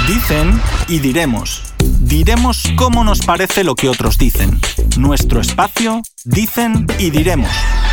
Dicen y diremos. Diremos cómo nos parece lo que otros dicen. Nuestro espacio, dicen y diremos.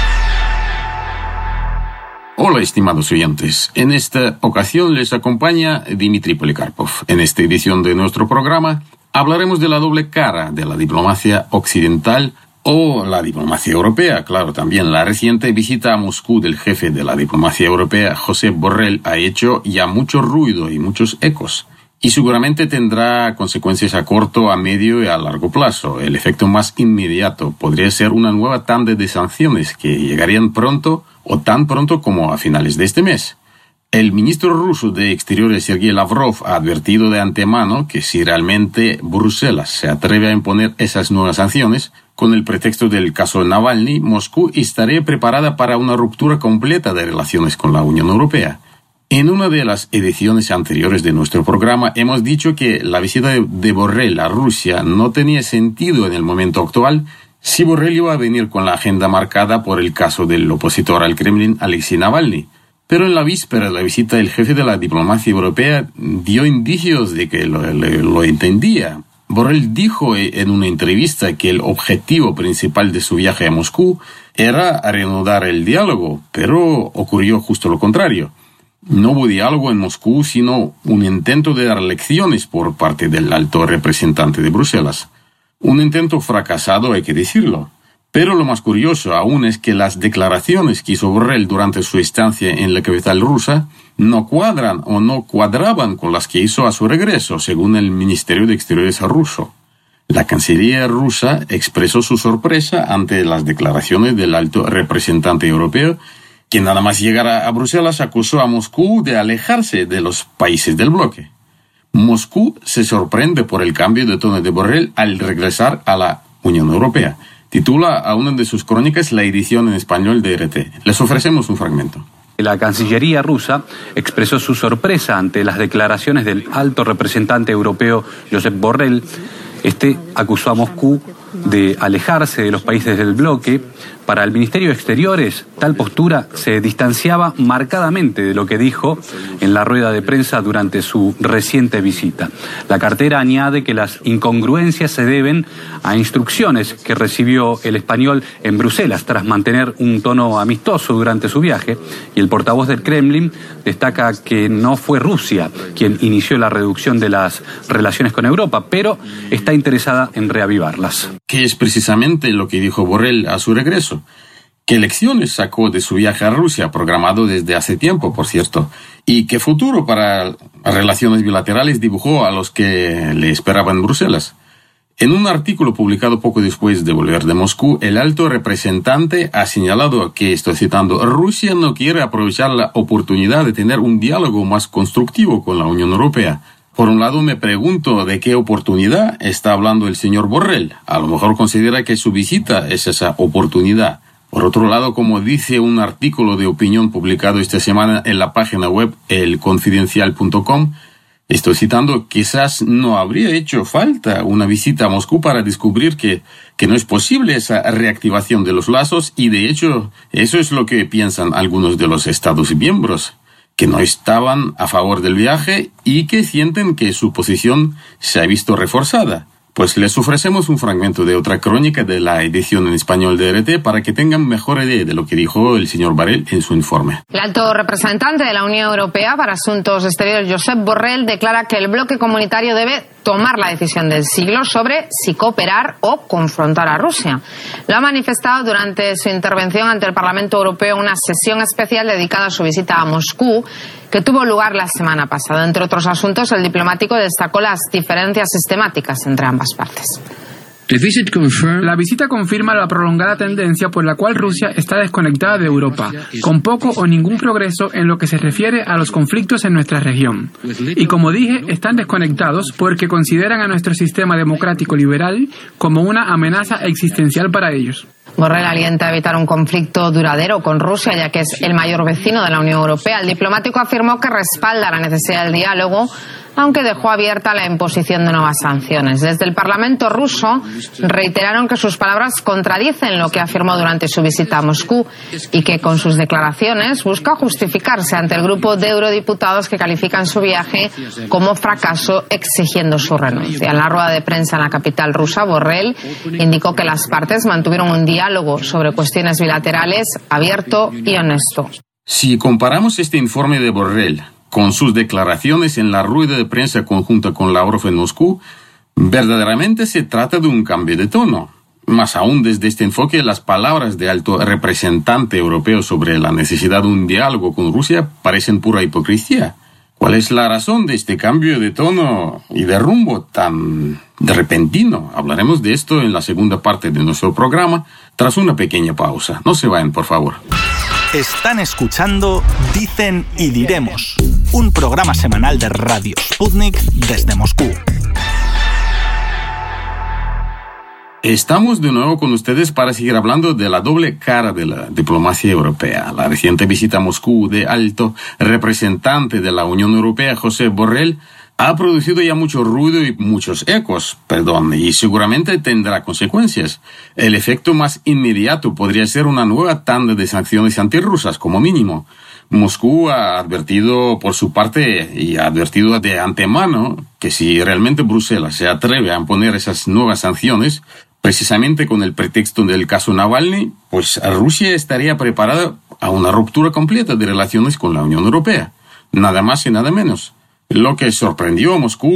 Hola, estimados oyentes. En esta ocasión les acompaña Dmitry Polikarpov. En esta edición de nuestro programa hablaremos de la doble cara de la diplomacia occidental o la diplomacia europea. Claro, también la reciente visita a Moscú del jefe de la diplomacia europea, Josep Borrell, ha hecho ya mucho ruido y muchos ecos. Y seguramente tendrá consecuencias a corto, a medio y a largo plazo. El efecto más inmediato podría ser una nueva tanda de sanciones que llegarían pronto o tan pronto como a finales de este mes. El ministro ruso de Exteriores, Sergei Lavrov, ha advertido de antemano que si realmente Bruselas se atreve a imponer esas nuevas sanciones, con el pretexto del caso Navalny, Moscú estaría preparada para una ruptura completa de relaciones con la Unión Europea. En una de las ediciones anteriores de nuestro programa hemos dicho que la visita de Borrell a Rusia no tenía sentido en el momento actual si Borrell iba a venir con la agenda marcada por el caso del opositor al Kremlin, Alexei Navalny. Pero en la víspera de la visita, el jefe de la diplomacia europea dio indicios de que lo entendía. Borrell dijo en una entrevista que el objetivo principal de su viaje a Moscú era reanudar el diálogo, pero ocurrió justo lo contrario. No hubo diálogo en Moscú, sino un intento de dar lecciones por parte del alto representante de Bruselas. Un intento fracasado, hay que decirlo. Pero lo más curioso aún es que las declaraciones que hizo Borrell durante su estancia en la capital rusa no cuadran o no cuadraban con las que hizo a su regreso, según el Ministerio de Exteriores ruso. La Cancillería rusa expresó su sorpresa ante las declaraciones del alto representante europeo, que nada más llegar a Bruselas acusó a Moscú de alejarse de los países del bloque. Moscú se sorprende por el cambio de tono de Borrell al regresar a la Unión Europea. Titula a una de sus crónicas la edición en español de RT. Les ofrecemos un fragmento. La Cancillería rusa expresó su sorpresa ante las declaraciones del alto representante europeo Josep Borrell. Este acusó a Moscú de alejarse de los países del bloque. Para el Ministerio de Exteriores, tal postura se distanciaba marcadamente de lo que dijo en la rueda de prensa durante su reciente visita. La cartera añade que las incongruencias se deben a instrucciones que recibió el español en Bruselas tras mantener un tono amistoso durante su viaje, y el portavoz del Kremlin destaca que no fue Rusia quien inició la reducción de las relaciones con Europa, pero está interesada en reavivarlas. ¿Qué es precisamente lo que dijo Borrell a su regreso? ¿Qué lecciones sacó de su viaje a Rusia, programado desde hace tiempo, por cierto? ¿Y qué futuro para relaciones bilaterales dibujó a los que le esperaban en Bruselas? En un artículo publicado poco después de volver de Moscú, el alto representante ha señalado que, estoy citando, Rusia no quiere aprovechar la oportunidad de tener un diálogo más constructivo con la Unión Europea. Por un lado me pregunto de qué oportunidad está hablando el señor Borrell. A lo mejor considera que su visita es esa oportunidad. Por otro lado, como dice un artículo de opinión publicado esta semana en la página web elconfidencial.com, estoy citando, quizás no habría hecho falta una visita a Moscú para descubrir que no es posible esa reactivación de los lazos, y de hecho eso es lo que piensan algunos de los Estados miembros, que no estaban a favor del viaje y que sienten que su posición se ha visto reforzada. Pues les ofrecemos un fragmento de otra crónica de la edición en español de RT para que tengan mejor idea de lo que dijo el señor Borrell en su informe. El alto representante de la Unión Europea para Asuntos Exteriores, Josep Borrell, declara que el bloque comunitario debe tomar la decisión del siglo sobre si cooperar o confrontar a Rusia. Lo ha manifestado durante su intervención ante el Parlamento Europeo en una sesión especial dedicada a su visita a Moscú, que tuvo lugar la semana pasada. Entre otros asuntos, el diplomático destacó las diferencias sistemáticas entre ambas partes. La visita confirma la prolongada tendencia por la cual Rusia está desconectada de Europa, con poco o ningún progreso en lo que se refiere a los conflictos en nuestra región. Y como dije, están desconectados porque consideran a nuestro sistema democrático liberal como una amenaza existencial para ellos. Borrell alienta a evitar un conflicto duradero con Rusia, ya que es el mayor vecino de la Unión Europea. El diplomático afirmó que respalda la necesidad del diálogo aunque dejó abierta la imposición de nuevas sanciones. Desde el Parlamento ruso reiteraron que sus palabras contradicen lo que afirmó durante su visita a Moscú y que con sus declaraciones busca justificarse ante el grupo de eurodiputados que califican su viaje como fracaso, exigiendo su renuncia. En la rueda de prensa en la capital rusa, Borrell indicó que las partes mantuvieron un diálogo sobre cuestiones bilaterales abierto y honesto. Si comparamos este informe de Borrell con sus declaraciones en la rueda de prensa conjunta con Lavrov en Moscú, verdaderamente se trata de un cambio de tono. Más aún desde este enfoque, las palabras de alto representante europeo sobre la necesidad de un diálogo con Rusia parecen pura hipocresía. ¿Cuál es la razón de este cambio de tono y de rumbo tan repentino? Hablaremos de esto en la segunda parte de nuestro programa, tras una pequeña pausa. No se vayan, por favor. Están escuchando Dicen y Diremos, un programa semanal de Radio Sputnik desde Moscú. Estamos de nuevo con ustedes para seguir hablando de la doble cara de la diplomacia europea. La reciente visita a Moscú de alto representante de la Unión Europea, Josep Borrell, ha producido ya mucho ruido y muchos ecos, y seguramente tendrá consecuencias. El efecto más inmediato podría ser una nueva tanda de sanciones antirrusas, como mínimo. Moscú ha advertido por su parte y ha advertido de antemano que si realmente Bruselas se atreve a imponer esas nuevas sanciones, precisamente con el pretexto del caso Navalny, pues Rusia estaría preparada a una ruptura completa de relaciones con la Unión Europea. Nada más y nada menos. Lo que sí sorprendió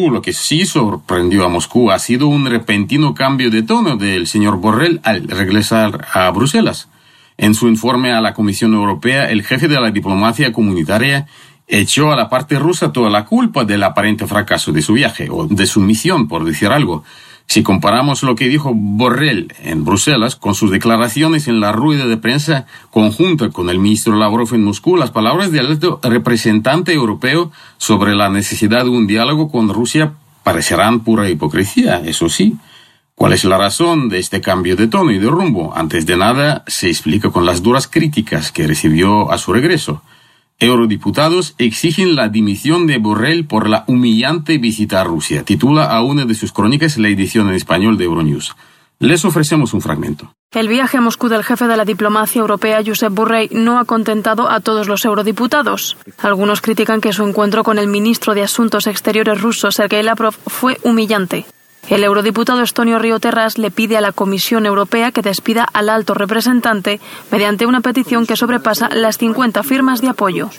a Moscú ha sido un repentino cambio de tono del señor Borrell al regresar a Bruselas. En su informe a la Comisión Europea, el jefe de la diplomacia comunitaria echó a la parte rusa toda la culpa del aparente fracaso de su viaje, o de su misión, por decir algo. Si comparamos lo que dijo Borrell en Bruselas con sus declaraciones en la rueda de prensa conjunta con el ministro Lavrov en Moscú, las palabras del alto representante europeo sobre la necesidad de un diálogo con Rusia parecerán pura hipocresía, eso sí. ¿Cuál es la razón de este cambio de tono y de rumbo? Antes de nada, se explica con las duras críticas que recibió a su regreso. Eurodiputados exigen la dimisión de Borrell por la humillante visita a Rusia. Titula a una de sus crónicas la edición en español de Euronews. Les ofrecemos un fragmento. El viaje a Moscú del jefe de la diplomacia europea, Josep Borrell, no ha contentado a todos los eurodiputados. Algunos critican que su encuentro con el ministro de Asuntos Exteriores ruso, Sergei Lavrov, fue humillante. El eurodiputado Estonio Río Terras le pide a la Comisión Europea que despida al alto representante mediante una petición que sobrepasa las 50 firmas de apoyo.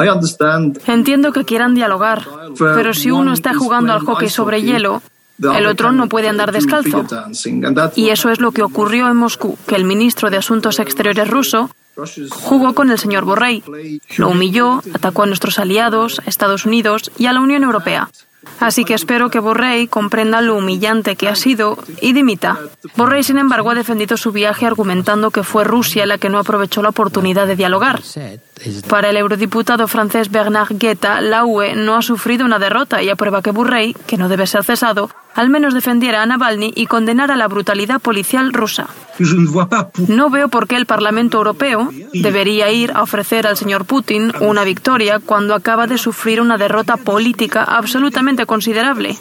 Entiendo que quieran dialogar, pero si uno está jugando al hockey sobre hielo, el otro no puede andar descalzo. Y eso es lo que ocurrió en Moscú, que el ministro de Asuntos Exteriores ruso jugó con el señor Borrell. Lo humilló, atacó a nuestros aliados, a Estados Unidos y a la Unión Europea. Así que espero que Borrell comprenda lo humillante que ha sido y dimita. Borrell, sin embargo, ha defendido su viaje argumentando que fue Rusia la que no aprovechó la oportunidad de dialogar. Para el eurodiputado francés Bernard Guetta, la UE no ha sufrido una derrota y aprueba que Borrell, que no debe ser cesado, al menos defendiera a Navalny y condenara la brutalidad policial rusa. No veo por qué el Parlamento Europeo debería ir a ofrecer al señor Putin una victoria cuando acaba de sufrir una derrota política absolutamente considerable.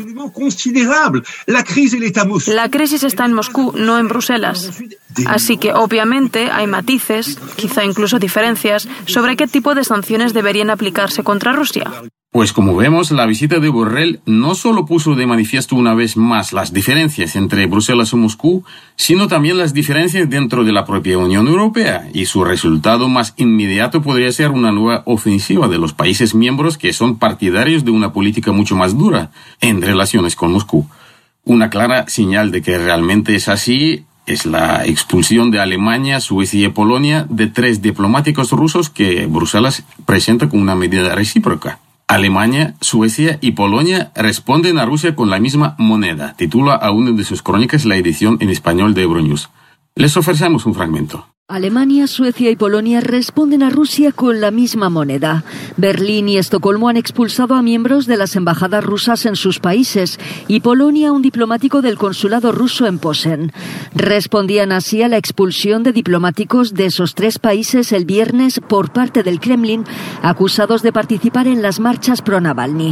La crisis está en Moscú, no en Bruselas. Así que, obviamente, hay matices, quizá incluso diferencias, sobre qué tipo de sanciones deberían aplicarse contra Rusia. Pues como vemos, la visita de Borrell no solo puso de manifiesto una vez más las diferencias entre Bruselas y Moscú, sino también las diferencias dentro de la propia Unión Europea, y su resultado más inmediato podría ser una nueva ofensiva de los países miembros que son partidarios de una política mucho más dura en relaciones con Moscú. Una clara señal de que realmente es así es la expulsión de Alemania, Suecia y Polonia de 3 diplomáticos rusos que Bruselas presenta como una medida recíproca. Alemania, Suecia y Polonia responden a Rusia con la misma moneda, titula a una de sus crónicas la edición en español de Euronews. Les ofrecemos un fragmento. Alemania, Suecia y Polonia responden a Rusia con la misma moneda. Berlín y Estocolmo han expulsado a miembros de las embajadas rusas en sus países y Polonia a un diplomático del consulado ruso en Posen. Respondían así a la expulsión de diplomáticos de esos 3 países el viernes por parte del Kremlin, acusados de participar en las marchas pro Navalny.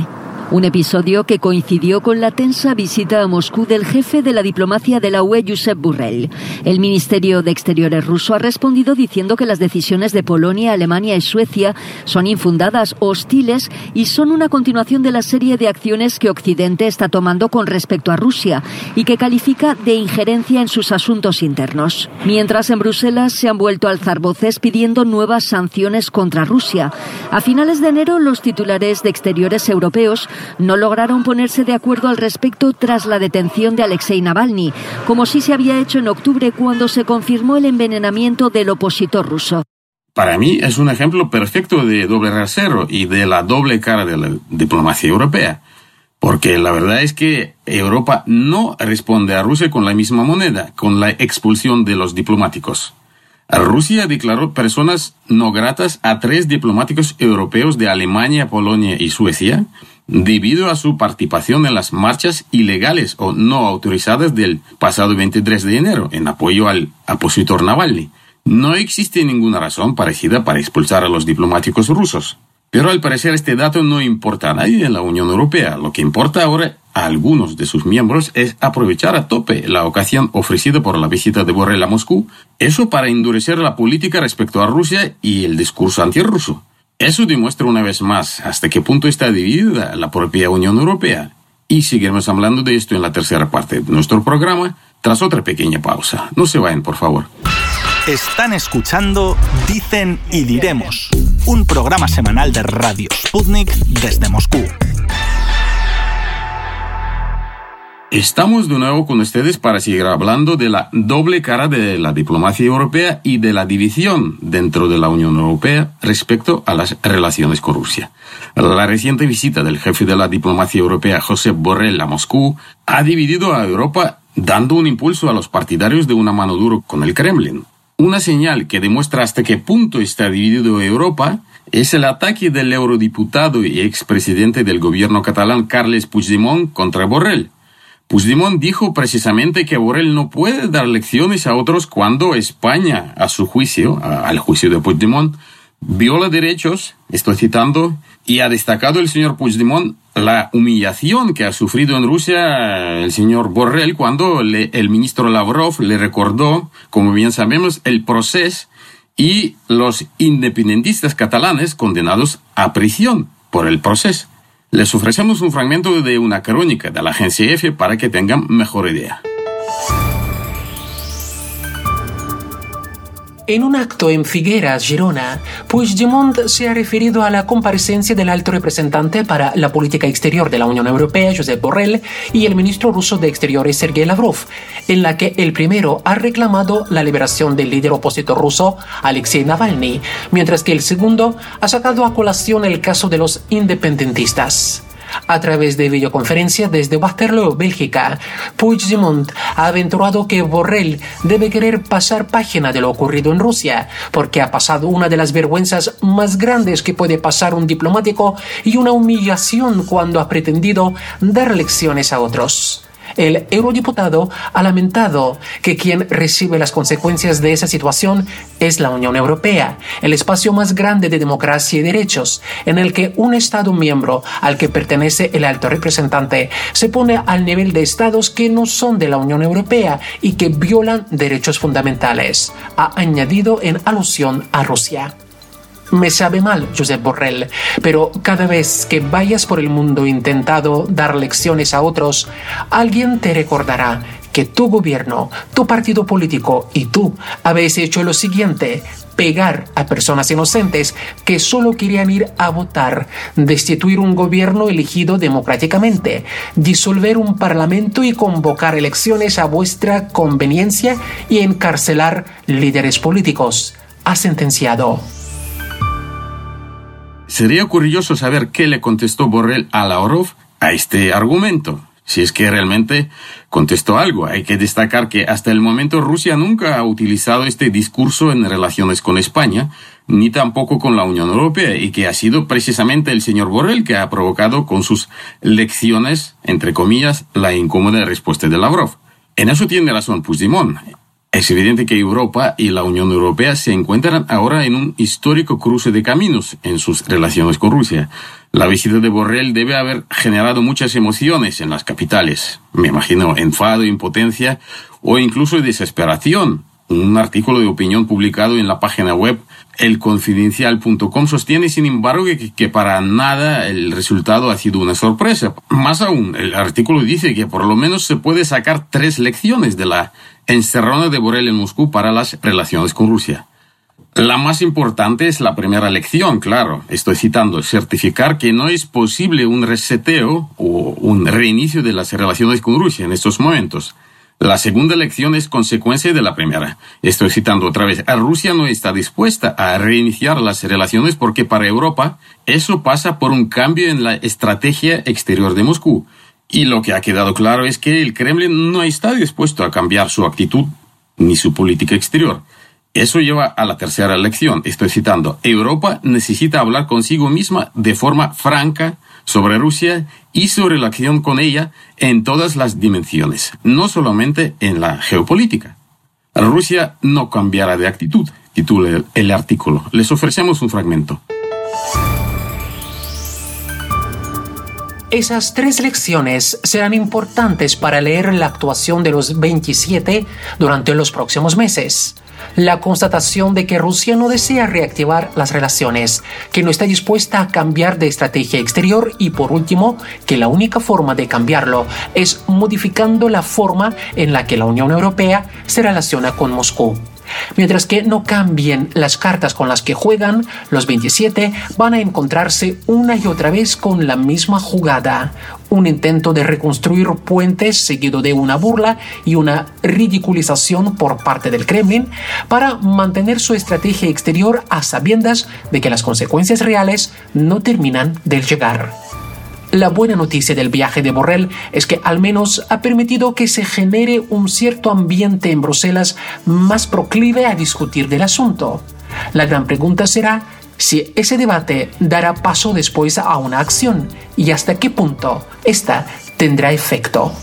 Un episodio que coincidió con la tensa visita a Moscú del jefe de la diplomacia de la UE, Josep Borrell. El Ministerio de Exteriores ruso ha respondido diciendo que las decisiones de Polonia, Alemania y Suecia son infundadas, hostiles y son una continuación de la serie de acciones que Occidente está tomando con respecto a Rusia y que califica de injerencia en sus asuntos internos. Mientras en Bruselas se han vuelto a alzar voces pidiendo nuevas sanciones contra Rusia. A finales de enero, los titulares de Exteriores europeos no lograron ponerse de acuerdo al respecto tras la detención de Alexei Navalny, como sí se había hecho en octubre cuando se confirmó el envenenamiento del opositor ruso. Para mí es un ejemplo perfecto de doble rasero y de la doble cara de la diplomacia europea. Porque la verdad es que Europa no responde a Rusia con la misma moneda, con la expulsión de los diplomáticos. Rusia declaró personas no gratas a 3 diplomáticos europeos de Alemania, Polonia y Suecia debido a su participación en las marchas ilegales o no autorizadas del pasado 23 de enero en apoyo al opositor Navalny. No existe ninguna razón parecida para expulsar a los diplomáticos rusos. Pero al parecer este dato no importa a nadie en la Unión Europea. Lo que importa ahora a algunos de sus miembros es aprovechar a tope la ocasión ofrecida por la visita de Borrell a Moscú, eso para endurecer la política respecto a Rusia y el discurso antirruso. Eso demuestra una vez más hasta qué punto está dividida la propia Unión Europea. Y seguiremos hablando de esto en la tercera parte de nuestro programa, tras otra pequeña pausa. No se vayan, por favor. Están escuchando Dicen y Diremos, un programa semanal de Radio Sputnik desde Moscú. Estamos de nuevo con ustedes para seguir hablando de la doble cara de la diplomacia europea y de la división dentro de la Unión Europea respecto a las relaciones con Rusia. La reciente visita del jefe de la diplomacia europea, Josep Borrell, a Moscú, ha dividido a Europa dando un impulso a los partidarios de una mano dura con el Kremlin. Una señal que demuestra hasta qué punto está dividido Europa es el ataque del eurodiputado y expresidente del gobierno catalán Carles Puigdemont contra Borrell. Puigdemont dijo precisamente que Borrell no puede dar lecciones a otros cuando España, a su juicio, al juicio de Puigdemont, viola derechos, estoy citando, y ha destacado el señor Puigdemont la humillación que ha sufrido en Rusia el señor Borrell cuando el ministro Lavrov le recordó, como bien sabemos, el proceso y los independentistas catalanes condenados a prisión por el proceso. Les ofrecemos un fragmento de una crónica de la agencia EFE para que tengan mejor idea. En un acto en Figueras, Girona, Puigdemont se ha referido a la comparecencia del alto representante para la política exterior de la Unión Europea, Josep Borrell, y el ministro ruso de Exteriores, Sergei Lavrov, en la que el primero ha reclamado la liberación del líder opositor ruso, Alexei Navalny, mientras que el segundo ha sacado a colación el caso de los independentistas. A través de videoconferencia desde Waterloo, Bélgica, Puigdemont ha aventurado que Borrell debe querer pasar página de lo ocurrido en Rusia, porque ha pasado una de las vergüenzas más grandes que puede pasar un diplomático y una humillación cuando ha pretendido dar lecciones a otros. El eurodiputado ha lamentado que quien recibe las consecuencias de esa situación es la Unión Europea, el espacio más grande de democracia y derechos, en el que un Estado miembro al que pertenece el alto representante se pone al nivel de Estados que no son de la Unión Europea y que violan derechos fundamentales, ha añadido en alusión a Rusia. Me sabe mal, Josep Borrell, pero cada vez que vayas por el mundo intentando dar lecciones a otros, alguien te recordará que tu gobierno, tu partido político y tú habéis hecho lo siguiente: pegar a personas inocentes que solo querían ir a votar, destituir un gobierno elegido democráticamente, disolver un parlamento y convocar elecciones a vuestra conveniencia y encarcelar líderes políticos, ha sentenciado. Sería curioso saber qué le contestó Borrell a Lavrov a este argumento. Si es que realmente contestó algo. Hay que destacar que hasta el momento Rusia nunca ha utilizado este discurso en relaciones con España, ni tampoco con la Unión Europea, y que ha sido precisamente el señor Borrell que ha provocado con sus lecciones, entre comillas, la incómoda respuesta de Lavrov. En eso tiene razón Puigdemont. Es evidente que Europa y la Unión Europea se encuentran ahora en un histórico cruce de caminos en sus relaciones con Rusia. La visita de Borrell debe haber generado muchas emociones en las capitales. Me imagino enfado, impotencia o incluso desesperación. Un artículo de opinión publicado en la página web elconfidencial.com sostiene, sin embargo, que para nada el resultado ha sido una sorpresa. Más aún, el artículo dice que por lo menos se puede sacar 3 lecciones de la encerrona de Borrell en Moscú para las relaciones con Rusia. La más importante es la primera lección, claro. Estoy citando: certificar que no es posible un reseteo o un reinicio de las relaciones con Rusia en estos momentos. La segunda lección es consecuencia de la primera. Estoy citando otra vez: Rusia no está dispuesta a reiniciar las relaciones porque para Europa eso pasa por un cambio en la estrategia exterior de Moscú. Y lo que ha quedado claro es que el Kremlin no está dispuesto a cambiar su actitud ni su política exterior. Eso lleva a la tercera lección. Estoy citando: Europa necesita hablar consigo misma de forma franca sobre Rusia y su relación con ella en todas las dimensiones, no solamente en la geopolítica. Rusia no cambiará de actitud, titula el artículo. Les ofrecemos un fragmento. Esas 3 lecciones serán importantes para leer la actuación de los 27 durante los próximos meses. La constatación de que Rusia no desea reactivar las relaciones, que no está dispuesta a cambiar de estrategia exterior y, por último, que la única forma de cambiarlo es modificando la forma en la que la Unión Europea se relaciona con Moscú. Mientras que no cambien las cartas con las que juegan, los 27 van a encontrarse una y otra vez con la misma jugada. Un intento de reconstruir puentes seguido de una burla y una ridiculización por parte del Kremlin para mantener su estrategia exterior a sabiendas de que las consecuencias reales no terminan de llegar. La buena noticia del viaje de Borrell es que al menos ha permitido que se genere un cierto ambiente en Bruselas más proclive a discutir del asunto. La gran pregunta será si ese debate dará paso después a una acción y hasta qué punto esta tendrá efecto.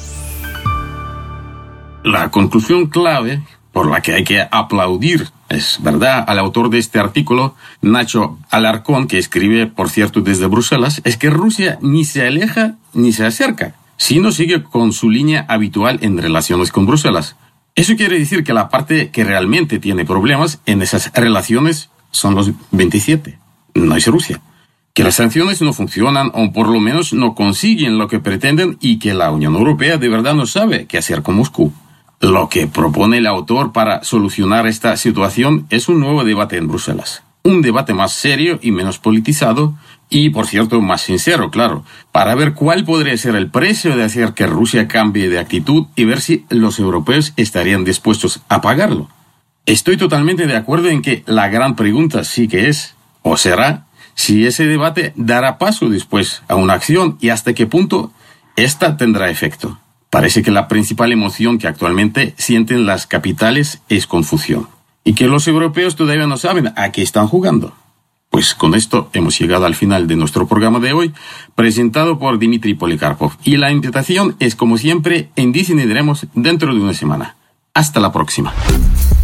La conclusión clave por la que hay que aplaudir, es verdad, al autor de este artículo, Nacho Alarcón, que escribe, por cierto, desde Bruselas, es que Rusia ni se aleja ni se acerca, sino sigue con su línea habitual en relaciones con Bruselas. Eso quiere decir que la parte que realmente tiene problemas en esas relaciones son los 27, no es Rusia. Que las sanciones no funcionan o por lo menos no consiguen lo que pretenden y que la Unión Europea de verdad no sabe qué hacer con Moscú. Lo que propone el autor para solucionar esta situación es un nuevo debate en Bruselas. Un debate más serio y menos politizado y, por cierto, más sincero, claro, para ver cuál podría ser el precio de hacer que Rusia cambie de actitud y ver si los europeos estarían dispuestos a pagarlo. Estoy totalmente de acuerdo en que la gran pregunta sí que es, o será, si ese debate dará paso después a una acción y hasta qué punto esta tendrá efecto. Parece que la principal emoción que actualmente sienten las capitales es confusión. Y que los europeos todavía no saben a qué están jugando. Pues con esto hemos llegado al final de nuestro programa de hoy, presentado por Dmitry Polikarpov. Y la invitación es, como siempre, en Dicen y Diremos dentro de una semana. Hasta la próxima.